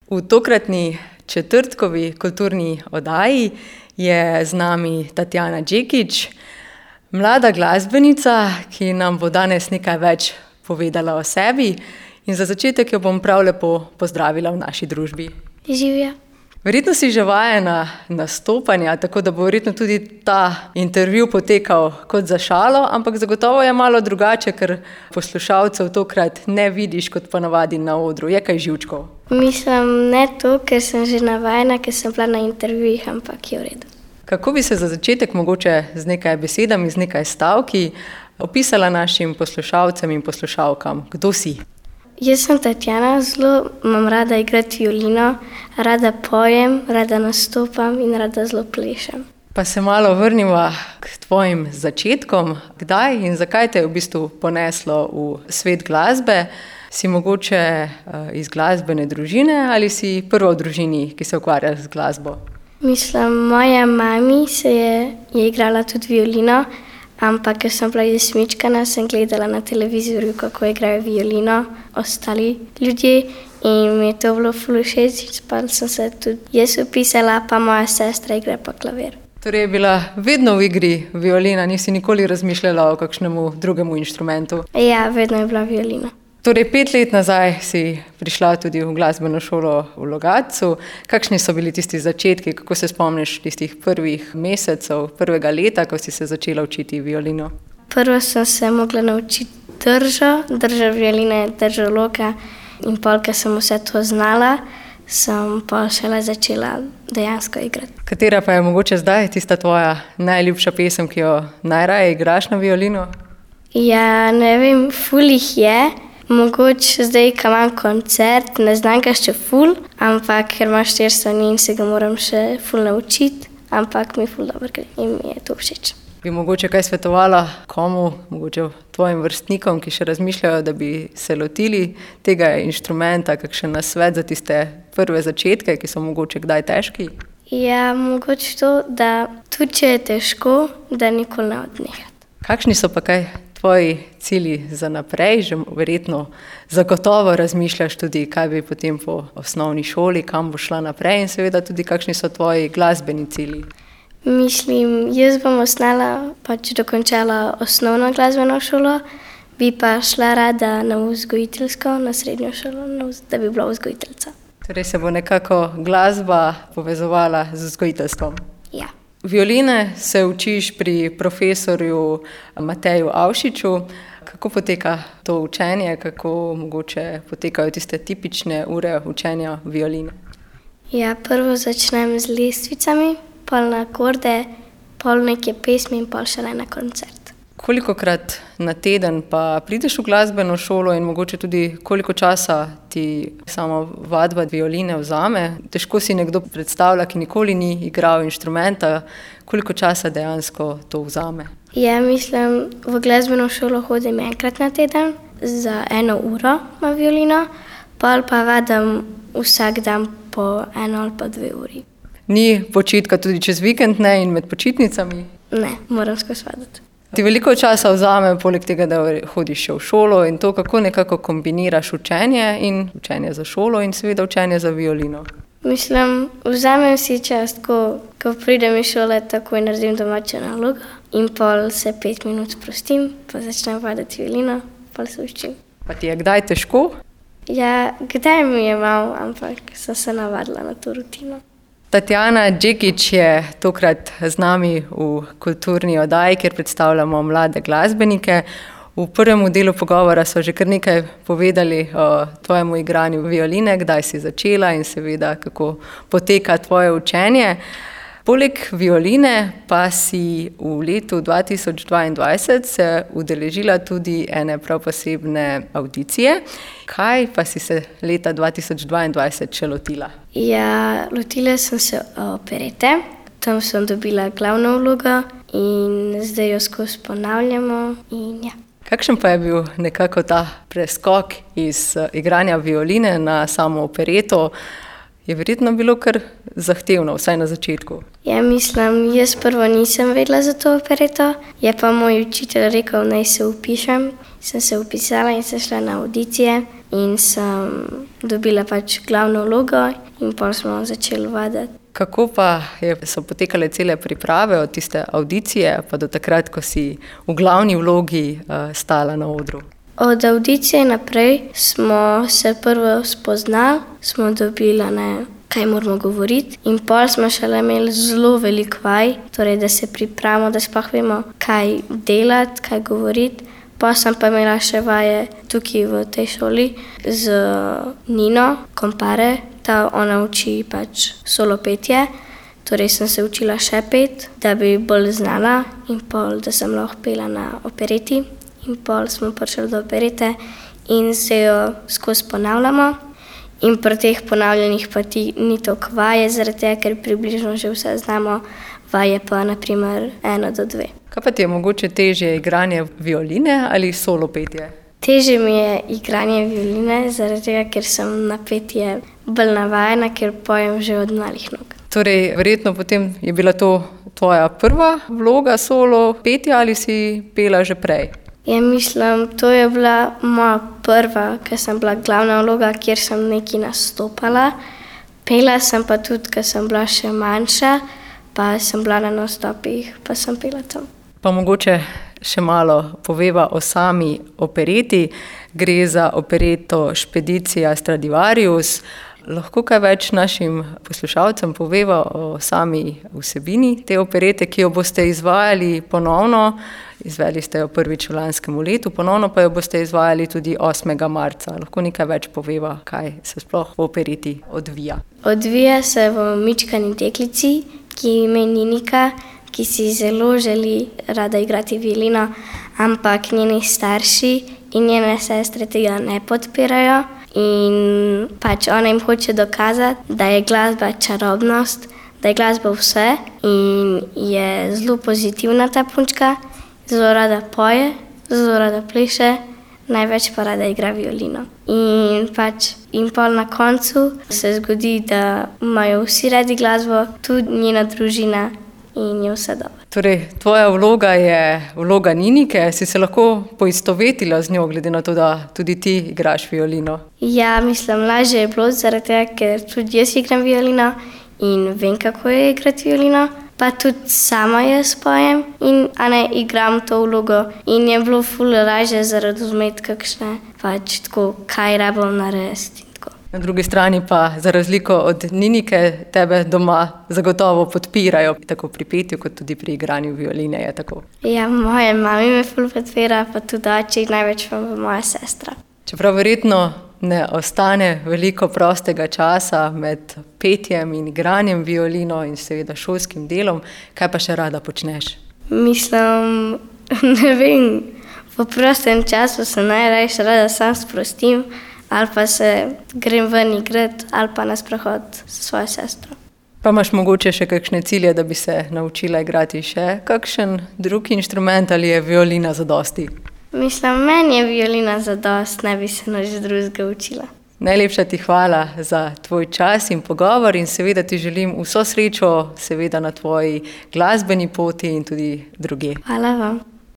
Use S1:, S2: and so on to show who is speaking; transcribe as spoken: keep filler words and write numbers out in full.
S1: V tokratni četrtkovi kulturni oddaji je z nami Tatjana Đekić, mlada glasbenica, ki nam bo danes nekaj več povedala o sebi. In za začetek jo bom prav lepo pozdravila v naši družbi.
S2: Živjo.
S1: Verjetno si že vajena nastopanja, tako da bo verjetno tudi ta intervju potekal kot za šalo, ampak zagotovo je malo drugače, ker poslušalcev tokrat ne vidiš kot ponavadi na odru. Je kaj živčkov?
S2: Mislim, ne to, ker sem že navajena, ker sem bila na intervjujih, ampak je v redu.
S1: Kako bi se za začetek mogoče z nekaj besedami, z nekaj stavki opisala našim poslušalcem in poslušalkam? Kdo si?
S2: Jaz sem Tatjana, zelo imam rada igrati violino, rada pojem, rada nastopam in rada zelo plešem.
S1: Pa se malo vrniva k tvojim začetkom. Kdaj in zakaj te je v bistvu poneslo v svet glasbe? Si mogoče iz glasbene družine ali si prva v družini, ki se ukvarja z glasbo?
S2: Mislim, moja mami se je, je igrala tudi violino, ampak ker sem bila izmičkana, sem gledala na televizorju, kako igrajo violino ostali ljudje in mi je to bilo ful všeč, pa sem se tudi jaz upisala, pa moja sestra igra pa klavir.
S1: Torej je bila vedno v igri violina, nisi nikoli razmišljala o kakšnemu drugemu inštrumentu?
S2: Ja, vedno je bila violina.
S1: Torej pet let nazaj si prišla tudi v glasbeno šolo v Logatcu. Kakšni so bili tisti začetki, kako se spomniš tistih prvih mesecev, prvega leta, ko si se začela učiti violino?
S2: Prvo sem se mogla naučiti držo, drža violine, drža loka in pol, ker sem vse to znala, sem pa šele začela dejansko igrati.
S1: Katera pa je mogoče zdaj tista tvoja najljubša pesem, ki jo najraje igraš na violino?
S2: Ja, ne vem, ful jih je. Mogoče zdaj, ko imam koncert, ne znam ga še ful, ampak ker imam štiri strani in se ga moram še ful naučiti, ampak mi ful dobro gre in mi je to všeč.
S1: Bi mogoče kaj svetovala komu, mogoče tvojim vrstnikom, ki še razmišljajo, da bi se lotili tega inštrumenta, kakšen nasvet za tiste prve začetke, ki so mogoče kdaj težki?
S2: Ja, mogoče to, da tudi če je težko, da nikoli ne odnehati.
S1: Kakšni so pa kaj tvoji cilji za naprej? Že verjetno zagotovo razmišljaš tudi, kaj bi potem po osnovni šoli, kam bo šla naprej in seveda tudi kakšni so tvoji glasbeni cilji?
S2: Mislim, jaz bom ostala, pač dokončala osnovno glasbeno šolo, bi pa šla rada na vzgojiteljsko, na srednjo šolo, da bi bila vzgojiteljica.
S1: Torej se bo nekako glasba povezovala z vzgojiteljstvom?
S2: Ja.
S1: Violine se učiš pri profesorju Mateju Avšiču. Kako poteka to učenje, kako mogoče potekajo tiste tipične ure učenja violine?
S2: Ja, prvo začnem z lestvicami, pol na akorde, pol neke pesmi in pol šele na koncert.
S1: Kolikokrat na teden pa prideš v glasbeno šolo in mogoče tudi koliko časa ti sama vadba violine vzame? Težko si nekdo predstavlja, ki nikoli ni igral inštrumenta, koliko časa dejansko to vzame?
S2: Ja, mislim, v glasbeno šolo hodim enkrat na teden, za eno uro na violino, pol pa vadim vsak dan po eno ali pa dve uri.
S1: Ni počitka tudi čez vikend, ne, in med počitnicami?
S2: Ne, moram skozi vaditi.
S1: Ti veliko časa vzame, poleg tega, da hodiš še v šolo in to, kako nekako kombiniraš učenje in učenje za šolo in seveda učenje za violino?
S2: Mislim, vzamem si čas, ko, ko pridem iz šole, takoj naredim domačo nalogo in pol se pet minut sprostim, pa začnem vaditi violino, pol se učim.
S1: Pa ti je kdaj težko?
S2: Ja, kdaj mi je malo, ampak sem se navadila na to rutino.
S1: Tatjana Đekić je tokrat z nami v kulturni oddaji, kjer predstavljamo mlade glasbenike. V prvem delu pogovora so že kar nekaj povedali o tvojemu igranju violine, kdaj si začela in seveda kako poteka tvoje učenje. Poleg violine pa si v letu dva tisoč dvaindvajset se udeležila tudi ene prav posebne avdicije. Kaj pa si se leta dva tisoč dvaindvajset še lotila?
S2: Ja, lotila sem se operete, tam sem dobila glavno vlogo in zdaj jo skozi ponavljamo in ja.
S1: Kakšen pa je bil nekako ta preskok iz igranja violine na samo opereto? Je verjetno bilo kar zahtevno, vsaj na začetku.
S2: Ja, mislim, jaz prvo nisem vedela za to opereto, je pa moj učitelj rekel, naj se upišem. Sem se upisala in sem šla na audicije, in sem dobila pač glavno vlogo in potem smo začeli vaditi.
S1: Kako pa je, so potekale cele priprave od tiste audicije pa do takrat, ko si v glavni vlogi uh, stala na odru?
S2: Od audicije naprej smo se prvo spoznali, smo dobili, ne, kaj moramo govoriti in pol smo šele imeli zelo veliko vaj, torej da se pripravimo, da sploh vemo, kaj delati, kaj govoriti. Pa sem pa imela še vaje tukaj v tej šoli z Nino Kompare, ta ona uči pač solo petje, torej sem se učila še pet, da bi bolj znala in pol, da sem lahko pela na opereti in pol smo prišli do operete in se jo skozi ponavljamo in pri teh ponavljanjih pa ti ni toliko vaje, zaradi tega, ker približno že vse znamo, vaje pa na primer eno do dve.
S1: Kaj pa ti je mogoče težje, igranje violine ali solo petje?
S2: Težje mi je igranje violine, zaradi tega, ker sem na petje bolj navajena, ker pojem že od malih nog.
S1: Torej, verjetno potem je bila to tvoja prva vloga solo petja ali si pela že prej?
S2: Ja, mislim, to je bila moja prva, ker sem bila glavna vloga, kjer sem nekaj nastopala. Pela sem pa tudi, ker sem bila še manjša, pa sem bila na nastopih, pa sem pela tam.
S1: Pa mogoče še malo poveva o sami opereti. Gre za opereto Špedicija Stradivarius. Lahko kaj več našim poslušalcem poveva o sami vsebini te operete, ki jo boste izvajali ponovno. Izvedli ste jo prvič v lanskem letu, ponovno pa jo boste izvajali tudi osmega marca. Lahko nekaj več poveva, kaj se sploh v opereti odvija.
S2: Odvija se v Mičkani deklici, ki ime Ninika, ki si zelo želi rada igrati violino, ampak njeni starši in njene sestre tega ne podpirajo in pač ona jim hoče dokazati, da je glasba čarobnost, da je glasba vse in je zelo pozitivna ta punčka, zelo rada poje, zelo rada pleše, največ pa rada igra violino. In pač in pol na koncu se zgodi, da imajo vsi radi glasbo, tudi njena družina in je vse dobro.
S1: Torej, tvoja vloga je vloga Ninike, si se lahko poistovetila z njo, glede na to, da tudi ti igraš violino?
S2: Ja, mislim, lažje je bilo zaradi tega, ker tudi jaz igram violino in vem, kako je igrati violino. Pa tudi sama jaz pojem in a ne igram to vlogo in je bilo ful lažje zaradi razumeti, kakšne pač tako, kaj rabim narediti.
S1: Na drugi strani pa, za razliko od Ninike, tebe doma zagotovo podpirajo, tako pri petju, kot tudi pri igranju violine, je tako?
S2: Ja, moja mami me ful podpira, pa tudi oči, največ pa moja sestra.
S1: Čeprav verjetno ne ostane veliko prostega časa med petjem in igranjem violino in seveda šolskim delom, kaj pa še rada počneš?
S2: Mislim, ne vem, v prostem času se najrajši rada sam sprostim, ali pa se grem ven igrati, ali pa na sprehod s svojo sestro.
S1: Pa imaš mogoče še kakšne cilje, da bi se naučila igrati še kakšen drug inštrument ali je violina zadosti?
S2: Mislim, meni je violina zadost, ne bi se nič drugega učila.
S1: Najlepša ti hvala za tvoj čas in pogovor in seveda ti želim vso srečo seveda na tvoji glasbeni poti in tudi drugje.
S2: Hvala vam.